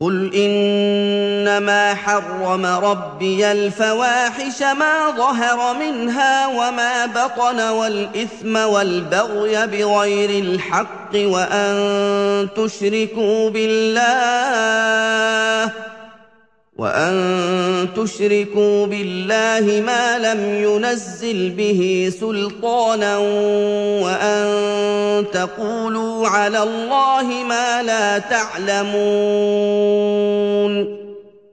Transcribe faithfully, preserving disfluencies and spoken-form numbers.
قُلْ إِنَّمَا حَرَّمَ رَبِّيَ الْفَوَاحِشَ مَا ظَهَرَ مِنْهَا وَمَا بَطَنَ وَالْإِثْمَ وَالْبَغْيَ بِغَيْرِ الْحَقِّ وَأَن تُشْرِكُوا بِاللَّهِ وَأَن تُشْرِكُوا بِاللَّهِ مَا لَمْ يُنَزِّلْ بِهِ سُلْطَانًا وَأَن تَقُولُوا عَلَى اللَّهِ مَا لَا تَعْلَمُونَ